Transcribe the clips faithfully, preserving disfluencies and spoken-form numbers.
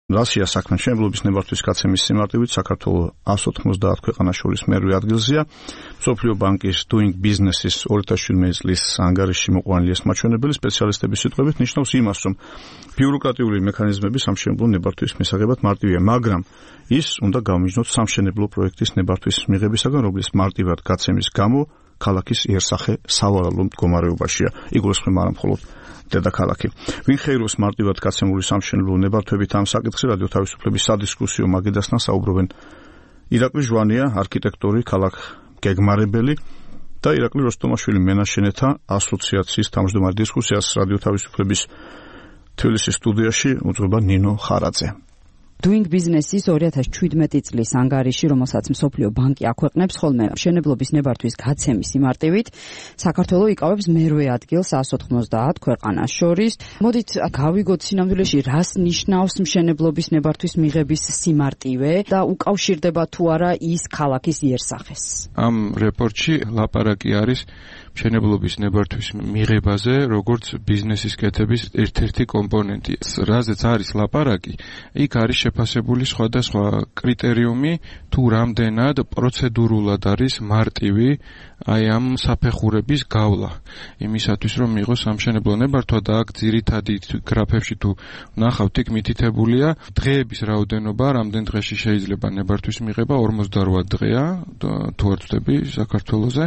რასია საქმე? მშენებლობის ნებართვის გაცემის სიმარტივით საქართველოს ას ოთხმოცდაათ ქვეყანას შორის მერვე ადგილზეა. მსოფლიო ბანკის Doing Business-ის ორი ათას შვიდმეტი წლის ანგარიში მოყვანილი ეს მაჩვენებელი სპეციალისტების სიტყვებით ნიშნავს იმას, რომ ბიუროკრატიული მექანიზმები სამშენებლო ნებართვის მისაღებად მარტივია, მაგრამ ის უნდა გამიჯნოთ სამშენებლო პროექტის ნებართვის მიღებისაგან, რომლის მარტივად გაცემის გამო ქალაქის იერსახე სავალალო მდგომარეობაშია. იგულისხმება არა მხოლოდ დედაქალაქი. ვინ ხეიროს მარტივად გაცემული სამშენებლო ნებართვებით ამ საკითხზე რადიო თავისუფლების სადისკუსიო მაგიდასთან საუბრობენ ირაკლი ჟვანია, არქიტექტორი, ქალაქ გეგმარებელი და ირაკლი როსტომაშვილი მენაშენეთა ასოციაციის თავმჯდომარე. დისკუსიას რადიო თავისუფლების თბილისის სტუდიაში უძღვება ნინო ხარაძე. Doing Business-ის ორი ათას შვიდმეტი წლის ანგარიში, რომელსაც მსოფლიო ბანკი აქვეყნებს, ხოლმე მშენებლობის ნებართვის გაცემის სიმარტივით, საქართველოს იკავებს მერვე ადგილს ას ოთხმოცდაათ ქვეყანას შორის. მოდით გავიგოთ სინამდვილეში, რას ნიშნავს მშენებლობის ნებართვის მიღების სიმარტივე და უკავშირდება თუ არა ის ქალაქის იერსახეს. ამ რეპორტში ლაპარაკი არის მშენებლობის ნებართვის მიღებაზე, როგორც ბიზნესის კეთების ერთ-ერთი კომპონენტი. რაზეც არის ლაპარაკი, იქ არის შეფასებული სხვადასხვა კრიტერიუმი, თუ რამდენად პროცედურულად არის მარტივი აი ამ საფეხურების გავლა. იმისათვის რომ მიიღოს სამშენებლო ნებართვა და აქ ძირითადი გრაფებში თუ ნახავთ, იქ მითითებულია დღეების რაოდენობა, რამდენ დღეში შეიძლება ნებართვის მიღება, ორმოცდარვა დღეა, თუ არ ვწდები საქართველოზე.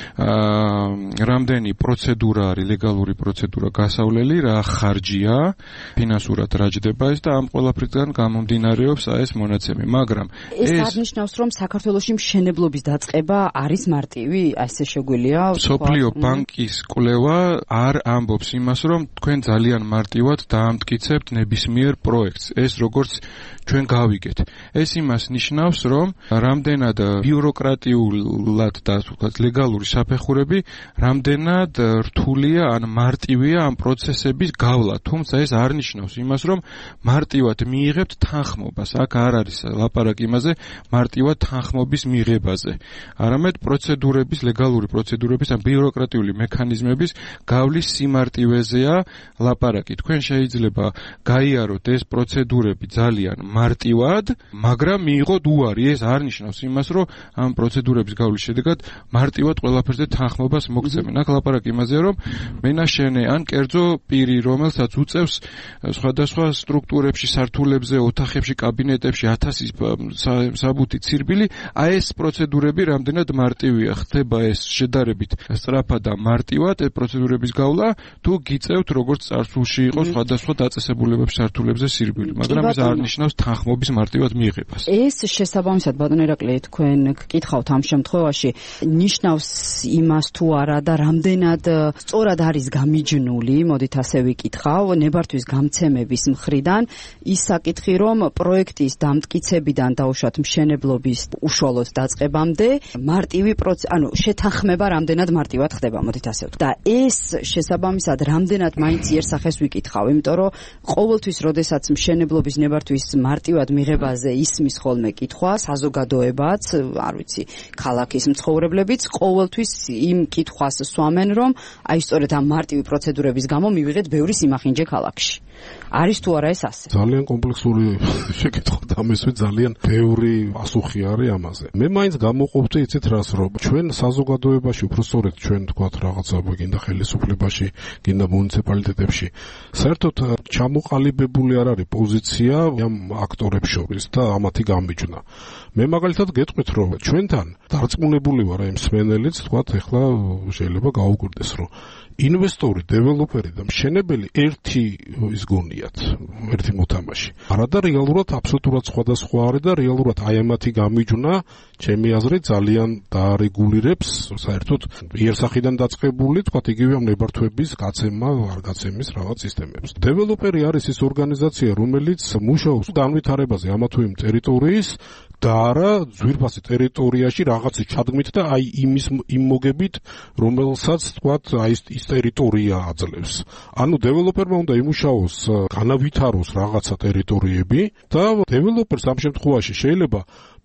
რამდენი პროცედურა არის, ლეგალური პროცედურა გასავლელი, რა ხარჯია, ფინანსურად რა ჯდება ეს და ამ ყველაფრიდან გამომდინარეობს ეს მონაცემი, მაგრამ ეს აღნიშნავს, რომ საქართველოში მშენებლობის დაწყება არის მარტივი, ასე შეგვიძლია. მსოფლიო ბანკის კვლევა არ ამბობს იმას, რომ თქვენ ძალიან მარტივად დაამტკიცებთ ნებისმიერ პროექტს. ეს როგორც ჩვენ გავიგეთ. ეს იმას ნიშნავს, რომ რამდენად ბიუროკრატიულად და თქვათ ლეგალური საფეხურები, რამდენად რთულია ან მარტივია ამ პროცესების გავლა. თუმცა ეს არ ნიშნავს იმას, რომ მარტივად მიიღებთ თანხმობას. აქ არ არის ლაპარაკი იმაზე, მარტივად თანხმობის მიღებაზე. არამედ პროცედურების, ლეგალური პროცედურების ან ბიუროკრატიული მექანიზმების გავლის სიმარტივეზეა ლაპარაკი. თქვენ შეიძლება გაიაროთ ეს პროცედურები ძალიან მარტივად, მაგრამ მიიღოთ უარი. ეს არ ნიშნავს იმას, რომ ამ პროცედურების გავლის შედეგად მარტივად ყველაფერზე თანხმობას მოგცემენ. აქ ლაპარაკი იმაზეა, რომ მენაშენე ან კერძო პირი, რომელსაც უწევს სხვადასხვა სტრუქტურებში, სართულებზე, ოთახებში, კაბინეტებში ათასის საბუთი ცირბილი, აი ეს პროცედურები რამდენად მარტივია. ხდება ეს შედარებით სწრაფად და მარტივად ეს პროცედურების გავლა, თუ გიწევთ როგორც წარსულში იყო სხვადასხვა დაწესებულებების სართულებზე სირბილი, მაგრამ ეს არ ნიშნავს თანხმობის მარტივად მიღებას. ეს შესაბამისად, ბატონო ირაკლი, თქვენ გკითხავთ ამ შემთხვევაში, ნიშნავს იმას თუ არა და რამდენად სწორად არის გამიჯნული, მოდით ასე ვიკითხავ, ნებართვის გამცემების მხრიდან ის საკითხი, რომ პროექტის დამტკიცებიდან დაუშვათ მშენებლობის უშუალოდ დაწყებამდე მარტივი პროცესი, ანუ შეთანხმება რამდენად მარტივად ხდება, მოდით ასე ვთქვათ. და ეს შესაბამისად რამდენად მაინც იერსახეს ვიკითხავ, იმიტომ რომ ყოველთვის, როდესაც მშენებლობის ნებართვის მარტივად მიღებაზე ისმის ხოლმე კითხვა, საზოგადოებაც, არ ვიცი, ქალაქის მცხოვრებლებიც ყოველთვის იმ კითხვას სვამენ, რომ აი სწორედ ამ მარტივი პროცედურების გამო მივიღეთ ბევრი სიმახინჯე ქალაქში. არის თუ არა ეს ასე? ძალიან კომპლექსური შეკითხვა და ამისვე ძალიან ბევრი პასუხი არის ამაზე. მე მაინც გამოყოფდი იცით რას, რომ ჩვენ საზოგადოებაში, უფრო სწორედ ჩვენ თქვათ რაღაცა გინდა ხელისუფლებაში, გინდა მუნიციპალიტეტებში, საერთოდ ჩამოყალიბებული არ არის პოზიცია ამ აქტორებს შორის და ამათი გამიჯნა. მე მაგალითად გეტყვით, რომ ჩვენთან დარწმუნებული ვარ აი მსმენელიც, თქვათ, ეხლა შეიძლება გაუკვირდეს, რომ ინვესტორი, დეველოპერი და მშენებელი ერთი ის გონიათ, ერთი მოთამაშე. არადა რეალურად აბსოლუტურად სხვადასხვა არის და რეალურად აი ამათი გამიჯნა, ჩემი აზრით, ძალიან დაარეგულირებს საერთოდ იერსახიდან დაწყებული, თქვათ, იგივე ამ ნებართვების გაცემა, არ გაცემის რაღაც სისტემებს. დეველოპერი არის ის ორგანიზაცია, რომელიც მუშაობს განვითარებაზე ამა თუ იმ ტერიტორიის და არა ძვირფასი ტერიტორიაში რაღაცის ჩადგმით და აი იმის იმ მოგებით, რომელსაც თქვათ აი ის ტერიტორია აძლევს. ანუ დეველოპერმა უნდა იმუშაოს, განავითაროს რაღაცა ტერიტორიები და დეველოპერს ამ შემთხვევაში შეიძლება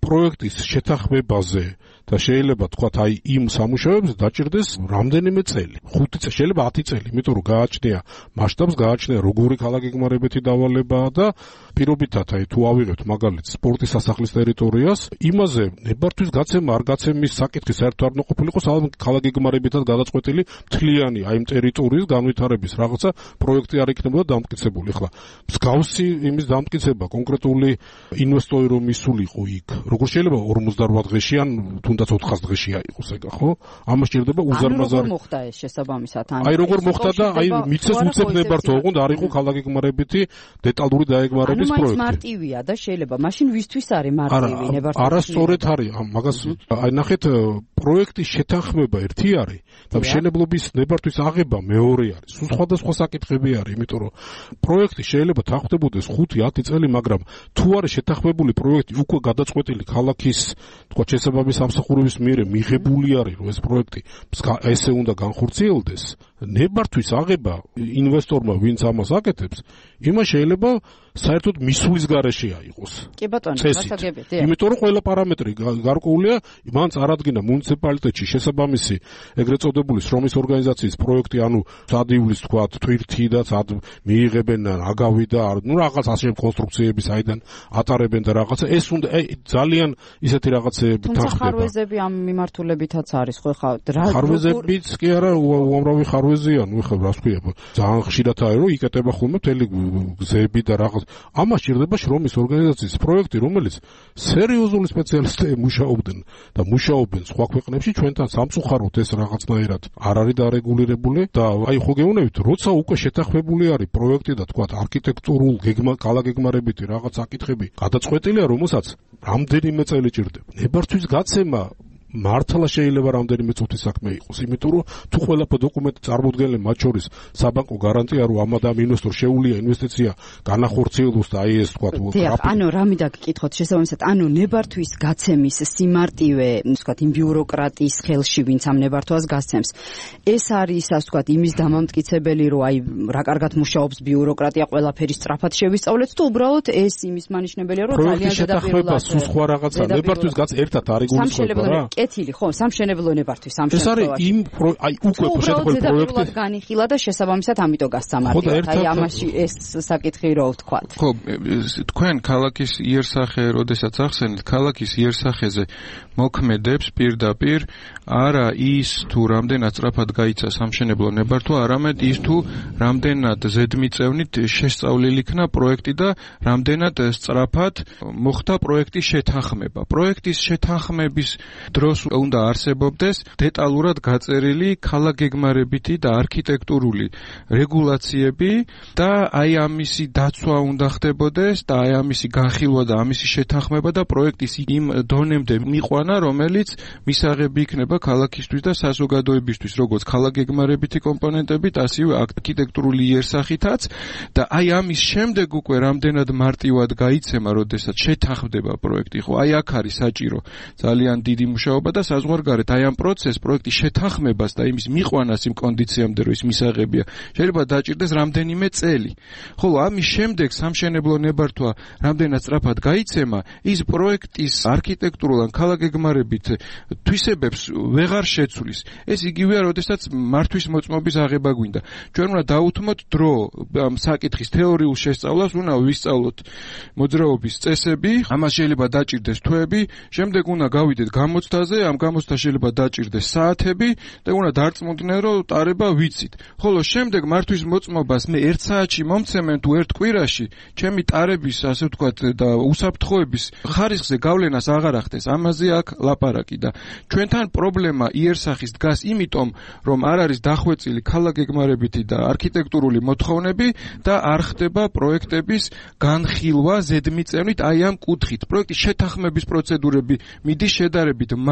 პროექტის შეთანხმებაზე და შეიძლება თქვათ აი იმ სამუშაოებზე დაჭირდეს რამდენიმე წელი. ხუთი წელი, შეიძლება ათი წელი, იმიტომ რომ გააჩნია მასშტაბს, გააჩნია როგორი ქალაქგეგმარებითი დავალებაა და პირობითად აი თუ ავიღებთ მაგალითად სპორტის სასახლის ტერიტორიას, იმაზე ნებართვის გაცემა არ გაცემის საკითხი საერთოდ არ ყოფილიყო, სალამ ქალაქგეგმარებითად გადაწყვეტილი მთლიანი აი იმ ტერიტორიის განვითარების რაღაცა პროექტი არ იქნებოდა დამტკიცებული. ახლა მსგავსი იმის დამტკიცება კონკრეტული ინვესტორი რომ ისულიყო იქ, როგორ შეიძლება ორმოცდაოთხ დღეში ან თუნდაც ოთხას დღეში აიყოს ეგა, ხო? ამას ჭირდება უზარმაზარი. როგორ მოხდა ეს შესაბამისად? აი როგორ მოხდა და აი მიწეს უწევ ნებართვა, ოღონდ არ იყო ქალაქგეგმარებითი დეტალური დაეგმარების პროექტი. ანუ მარტივია და შეიძლება მაშინ ვისთვის არის მარტივი ნებართვა? არასწორად არის, მაგას აი ნახეთ პროექტის შეთანხმება ერთი არის და მშენებლობის ნებართვის აღება მეორე არის. სულ სხვადასხვა საკითხები არის, იმიტომ რომ პროექტი შეიძლება თანხმდებოდეს ხუთი ათი წელი, მაგრამ თუ არის შეთანხმებული პროექტი უკვე გადაწყვეტილი ქალაქის თქვა შესაბამის სამსახურების მიერ მიღებული არის, რომ ეს პროექტი ესე უნდა განხორციელდეს, ნებართვის აღება ინვესტორმა, ვინც ამას აკეთებს, იმას შეიძლება საერთოდ მისulis გარეშე აიღოს. კი ბატონო, გასაგებია. იმიტომ რომ ყველა პარამეტრი გარკვეულია, მან წარადგინა მუნიციპალიტეტში შესაბამისი ეგრეთ წოდებული შრომის ორგანიზაციის პროექტი, ანუ სადივლის თქვა თვირთი და სად მიიღებენ აგავი და ნუ რაღაც ასე კონსტრუქციების აიდან ატარებენ და რაღაცა ეს უნდა ძალიან ისეთი რაღაცეები თანხდება. თუმცა ხარვეზები ამ მიმართულებითაც არის ხო ხა ხარვეზებიც კი არა უამრავი ხარვეზია, ნუ ხა რას ქვია, ძალიან ხშირად არის რომ იკეტება ხოლმე მთელი გზები და რაღაც ამას ჭირდება შრომის ორგანიზაციის პროექტი, რომელიც სერიოზული სპეციალისტები მუშაობდნენ და მუშაობენ სხვა ქვეყნებში, ჩვენთან სამწუხაროდ ეს რაღაცნაირად არ არის დარეგულირებული და აი ხო გეუბნებით, როცა უკვე შეთანხმებული არის პროექტი და თქვა არქიტექტურულ ქალაქგეგმარებითი რაღაც საკითხები გადაწყვეტილია, რომელსაც რამდენიმე წელი ჭირდება. ნებართვის გაცემა მართლა შეიძლება რამდენიმე წუთის საქმე იყოს, იმიტომ რომ თუ ყველა დოკუმენტი წარმოდგენილი, მათ შორის საბანკო გარანტია, რომ ამ ამ ინვესტორს შეუძლია ინვესტიცია განახორციელოს და აი ეს თქვა თუ ანუ რა მინდა გკითხოთ შესაბამისად, ანუ ნებართვის გაცემის სიმარტივე, თქვა იმ ბიუროკრატიის ხელში, ვინც ამ ნებართვას გასცემს. ეს არის ასე თქვა იმის დამამტკიცებელი, რომ აი რა კარგად მუშაობს ბიუროკრატია, ყველაფერი სწრაფად შევისწავლეთ თუ უბრალოდ ეს იმის მანიშნებელია, რომ ძალიან ზედაპირულად სულ სხვა რაღაცა ნებართვის გაც ერთად არ იგულისხმება რა. კეთილი ხო, სამშენებლო ნებართვის სამშენებლო. ეს არის იმ აი უკვე შეხედულ პროექტი განიხილა და შესაბამისად ამიტომ გასცამარია. აი ამაში ეს საკითხი რო ვთქვათ. ხო, თქვენ ქალაქის იერსახე, როდესაც ახსენეთ, ქალაქის იერსახეზე მოქმედებს პირდაპირ არა ის თუ რამდენად სწრაფად გაიცა სამშენებლო ნებართვა, არამედ ის თუ რამდენად ზედმიწევნით შესწავლილი იქნა პროექტი და რამდენად სწრაფად მოხდა პროექტის შეთანხმება. პროექტის შეთანხმების დროს უნდა არსებობდეს დეტალურად გაწერილი ქალაქგეგმარებითი და არქიტექტურული რეგულაციები და აი ამისი დაცვა უნდა ხდებოდეს და აი ამისი განხილვა და ამისი შეთანხმება და პროექტის იმ დონემდე მიყვანა, რომელიც მისაღები იქნება ქალაქისთვის და საზოგადოებისთვის, როგორც ქალაქგეგმარებითი კომპონენტებით, ასევე არქიტექტურული იერსახითაც და აი ამის შემდეგ უკვე რამდენად მარტივად გაიცემა, როდესაც შეთანხმდება პროექტი, ხო, აი აქ არის საჭირო ძალიან დიდი მუშაობა და საზღვარგარეთ აი ამ პროცესს, პროექტის შეთანხმებას და იმის მიყვანას იმ კონდიციამდე, რომ ის მისაღებია, შეიძლება დაჭირდეს რამდენიმე წელი. ხოლო ამის შემდეგ სამშენებლო ნებართვა რამდენად სწრაფად გაიცემა, ის პროექტის არქიტექტურულ ან ქალაქგეგმარებით თვისებებს ვეღარ შეცვლის. ეს იგივეა, როდესაც მართვის მოწმობის აღება გვინდა. ჩვენ უნდა დაუთმოთ დრო ამ საკითხის თეორიულ შესწავლას, უნდა ვისწავლოთ მოძრაობის წესები, ამას შეიძლება დაჭირდეს თვეები, შემდეგ უნდა გავიდეთ გამოცდაზე, ამ გამოცდა შეიძლება დაჭირდეს საათები და უნდა დარწმუნდნენ, რომ ტარება ვიცით. ხოლო შემდეგ მართვის მოწმობას მე ერთ საათში მომცემენ თუ ერთ კვირაში, ჩემი ტარების, ასე ვთქვათ, და უსაფრთხოების ხარისხზე გავლენას აღარ ახდენს. ამაზე აქ ლაპარაკი და ჩვენთან პრობლემა იერსახის დგას იმიტომ, რომ არ არის დახვეწილი ქალაქგეგმარებითი და არქიტექტურული მოთხოვნები და არ ხდება პროექტების განხილვა ზედმიწევნით აი ამ კუთხით. პროექტის შეთანხმების პროცედურები მიდის შედარებით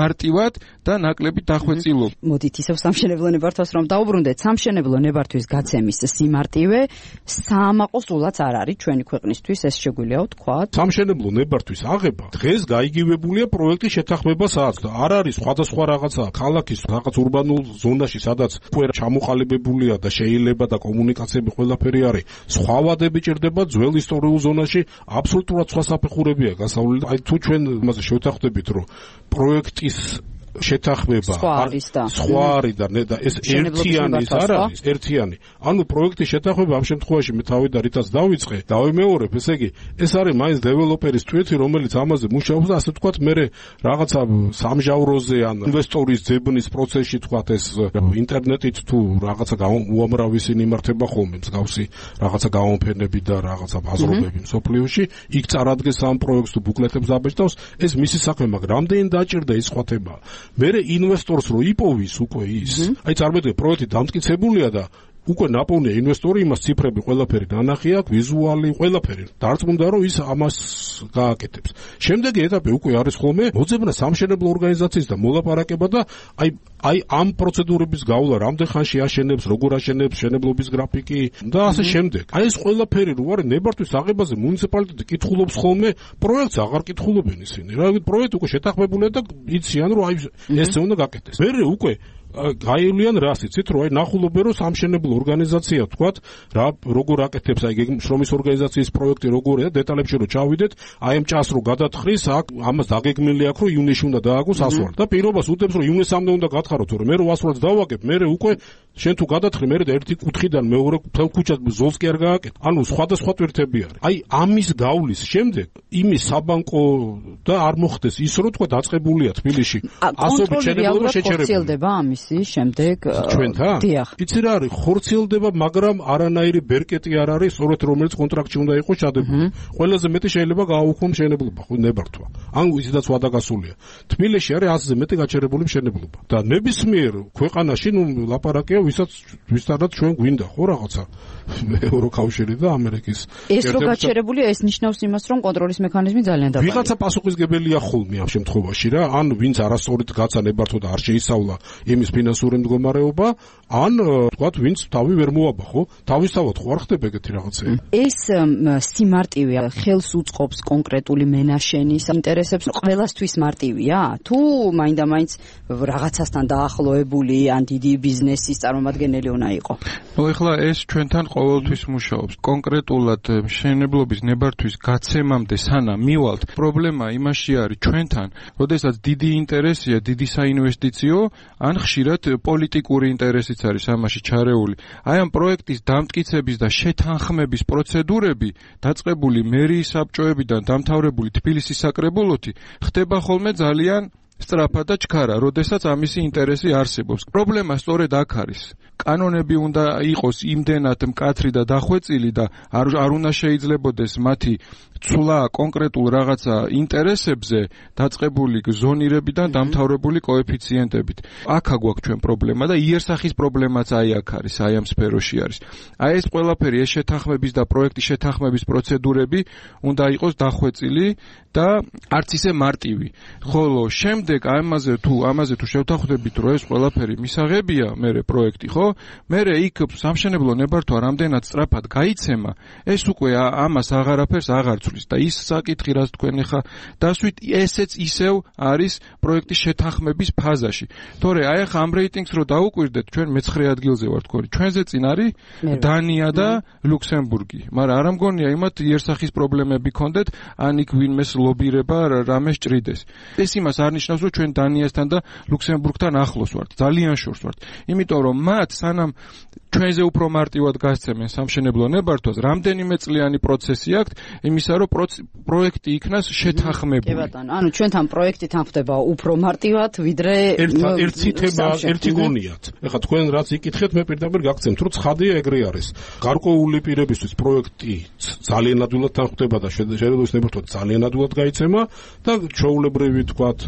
მარტივად და ნაკლები დახვეწილობა. მოდით ისევ სამშენებლო ნებართვას რომ დაუბრუნდეთ, სამშენებლო ნებართვის გაცემის სიმარტივე საამაყო სულაც არ არის ჩვენი ქვეყნისთვის, ეს შეგვიძლია ვთქვათ. სამშენებლო ნებართვის აღება დღეს გაიგივებულია პროექტის შეთანხმებასაც და არ არის სხვადასხვა რაღაცა ქალაქის რაღაც урბანულ ზონაში, სადაც უკვე ჩამოყალიბებულია და შეიძლება და კომუნიკაციები ყველაფერი არის. სხვა ვადები ჭირდება ძველ ისტორიულ ზონაში, აბსოლუტურად სხვა საფეხურებია გასავლელი. აი თუ ჩვენ იმაზე შევთანხმდებით, რომ პროექტის შეთანხმება სხვა არის და სხვა არის და და ეს ერთიანი არ არის, ერთიანი. ანუ პროექტის შეთანხმება ამ შემთხვევაში მე თავი და რითაც დავიწყე, დავიმეორებ, ესე იგი, ეს არის მაინც დეველოპერის თვითი, რომელიც ამაზე მუშაობს და ასე ვთქვათ, მე რაღაცა სამჟავროზე ან ინვესტორის ძებნის პროცესში ვთქვათ, ეს ინტერნეტით თუ რაღაცა უამრავი ისინი იმართება ხოლმე, მსგავსი რაღაცა გამოფენები და რაღაცა ბაზრობები მსოფლიოში, იქ წარადგენს ამ პროექტს თუ ბუკლეტებს დაბეჭდავს, ეს მისი საქმე, მაგრამ რამდენი დაჭირდა ის ხვათება. მერე ინვესტორს რო იპოვის უკვე ის. აი წარმოვიდგინე, პროექტი დამტკიცებულია და უკვე ნაპოვნია ინვესტორი, იმას ციფრები ყველაფერი დანახი აქვს, ვიზუალი ყველაფერი. დარწმუნდა რომ ის ამას გააკეთებს. შემდეგი ეტაპი უკვე არის ხოლმე მოძებნა სამშენებლო ორგანიზაციის და მოლაპარაკება და აი აი ამ პროცედურების გავლა, რამდენ ხანში აშენებს, როგორ აშენებს, შენებლობის გრაფიკი და ასე შემდეგ. აი ეს ყველაფერი რო არის ნებართვის აღებაზე მუნიციპალიტეტი კითხულობს ხოლმე, პროექტს აღარ კითხულობენ ისინი. რა ვიცი, პროექტი უკვე შეთანხმებულია და იციან რომ აი ესე უნდა გაკეთდეს. მერე უკვე გაივლიან რას იცით, რომ აი ნახულობენ რომ სამშენებლო ორგანიზაცია თქვათ, რა როგორ აკეთებს აი შრომის ორგანიზაციის პროექტი როგორია და დეტალებში რო ჩავიდეთ, აი ამ ჭას რო გადათხრის, აქ ამას დაგეგმილი აქვს რომ ივნისში უნდა დააგოს ასვლა და პირობას უდებს რომ ივნისამდე უნდა გათხარო, თორემ მე რო ასვლაც დავაგებ, მე უკვე შენ თუ გადათხრი, მე და ერთი კუთხიდან მეორე ქუჩას ზოლს კი არ გააკეთე. ანუ სხვადასხვა ტვირთები არის. აი ამის გავლის შემდეგ იმის საბანკო და არ მოხდეს ის რომ თქვა დაწყებულია თბილისში ასობით შენებლობა შეჩერებული. შემდეგ ჩვენთან? დიახ. იცი რა არის, ხორციელდება, მაგრამ არანაირი ბერკეტი არ არის, სწორედ რომელიც კონტრაქტში უნდა იყოს ჩადებული. ყველაზე მეტი შეიძლება გააუქმო მშენებლობა, ხო, ნებართვა. ან ისედაც ვადა გასულია. თბილისში არის ასზე მეტი გაჩერებული მშენებლობა. და ნებისმიერ ქვეყანაში, ნუ ლაპარაკია, ვისაც ვისთანაც ჩვენ გვინდა, ხო, რაღაცა ევროკავშირი და ამერიკის. ეს რო გაჩერებულია, ეს ნიშნავს იმას, რომ კონტროლის მექანიზმი ძალიან დაბალია. ვიღაცა პასუხისგებელია ხოლმე ამ შემთხვევაში რა, ან ვინც არასწორით გაცა ნებართვა და არ შეისწავლა იმის ფინანსური მდგომარეობა, ან თქვათ, ვინც თავი ვერ მოაბა, ხო? თავისთავად ხო არ ხდება ეგეთი რაღაცები. ეს სიმარტივე ხელს უწყობს კონკრეტული მენაშენის ინტერესებს, ყველასთვის მარტივია? თუ მაინდა-მაინც რაღაცასთან დაახლოებული ან დიდი ბიზნესის წარმომადგენელი უნდა იყო? ნუ ეხლა ეს ჩვენთან ყოველთვის მუშაობს. კონკრეტულად მშენებლობის ნებართვის გაცემამდე სანამ მივალთ, პრობლემა იმაში არის ჩვენთან, როდესაც დიდი ინტერესია, დიდი საინვესტიციო, ან ხშირად პოლიტიკური ინტერესიც არის ამაში ჩარეული. აი ამ პროექტის დამტკიცების და შეთანხმების პროცედურები დაწყებული მერიის საბჭოებიდან დამთავრებული თბილისის საკრებულოთი ხდება ხოლმე ძალიან სწრაფად და ჩქარა, როდესაც ამისი ინტერესი არსებობს. პრობლემა სწორედ აქ არის. კანონები უნდა იყოს იმდენად მკაცრი და დახვეწილი და არ არ უნდა შეიძლებოდეს მათი ცვლა კონკრეტულ რაღაცა ინტერესებზე დაწყებული ზონირებიდან დამთავრებული კოეფიციენტებით. აქ აგვაქვს ჩვენ პრობლემა და იერსახის პრობლემაც აი აქ არის, აი ამ სფეროში არის. აი ეს ყველაფერი, ეს შეთანხმების და პროექტის შეთანხმების პროცედურები უნდა იყოს დახვეწილი და არც ისე მარტივი. ხოლო შემდეგ ამაზე თუ ამაზე თუ შევთანხმდებით, რომ ეს ყველაფერი მისაღებია, მერე პროექტი, ხო? მერე იქ სამშენებლო ნებართვა რამდენად სწრაფად გაიცემა, ეს უკვე ამას აღარაფერს აღარ ცვლის და ის საკითხი, რაც თქვენ ახლა დასვით, ესეც ისევ არის პროექტის შეთანხმების ფაზაში. თორე აი ახლა ამ რეიტინგს რო დაუკვირდეთ, ჩვენ მეცხრე ადგილზე ვართ თქვენ. ჩვენზე წინ არის დანია და ლუქსემბურგი, მაგრამ არ ამგონია იმათ იერსახის პრობლემები ქონდეთ, ან იქ ვინმეს ლობირება რამე სჭრიდეს. ეს იმას არ ნიშნავს, რომ ჩვენ დანიასთან და ლუქსემბურგთან ახლოს ვართ, ძალიან შორს ვართ. იმიტომ რომ მათ სანამ ჩვენზე უფრო მარტივად გასცემენ სამშენებლო ნებართვას, რამდენიმე წლიანი პროცესი აქვს იმისა, რომ პროექტი იქნას შეთანხმებული. კი ბატონო, ანუ ჩვენთან პროექტი თანხმდება უფრო მარტივად, ვიდრე ერთ ცითება, ერთი გონიათ. ეხლა თქვენ რაც იკითხეთ, მე პირდაპირ გაგცემთ, რომ ცხადია ეგრე არის. გარკვეული პირებისთვის პროექტი ძალიან ადვილად თანხმდება და შენებლობის ნებართვა ძალიან ადვილად გაიცემა და ჩვეულებრივი თქვათ არ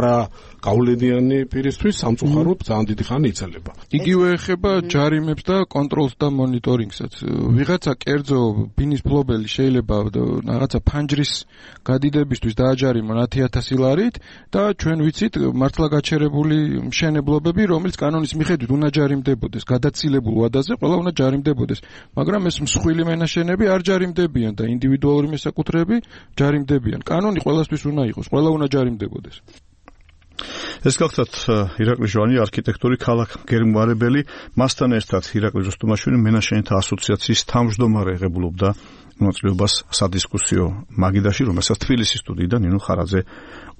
არა გავლენიანი პირისთვის სამწუხაროდ ძალიან დიდი ხანი იცელება. იგივე ეხება ჯარიმებს და კონტროლს და მონიტორინგსაც. ვიღაცა კერძო ბინის ფლობელი შეიძლება რაღაცა ფანჯრის გადიდებისთვის დააჯარიმონ ათი ათასი ლარით და ჩვენ ვიცით მართლა გაჩერებული მშენებლობები, რომელიც კანონის მიხედვით უნდა ჯარიმდებოდეს, გადაცილებულ ვადაზე ყველა უნდა ჯარიმდებოდეს, მაგრამ ეს მსხვილი მენაშენები არ ჯარიმდებიან და ინდივიდუალური მესაკუთრეები ჯარიმდებიან. კანონი ყველასთვის უნდა იყოს, ყველა უნდა ჯარიმდებოდეს. ეს გახლავთ ირაკლი ჟვანი, არქიტექტორი, ქალაქ გერმარებელი, მასთან ერთად ირაკლი როსტომაშვილი, მენაშენეთა ასოციაციის თავმჯდომარე ღებულობდა მონაწილეობას სადისკუსიო მაგიდაში, რომელსაც თბილისის სტუდიიდან ნინო ხარაძე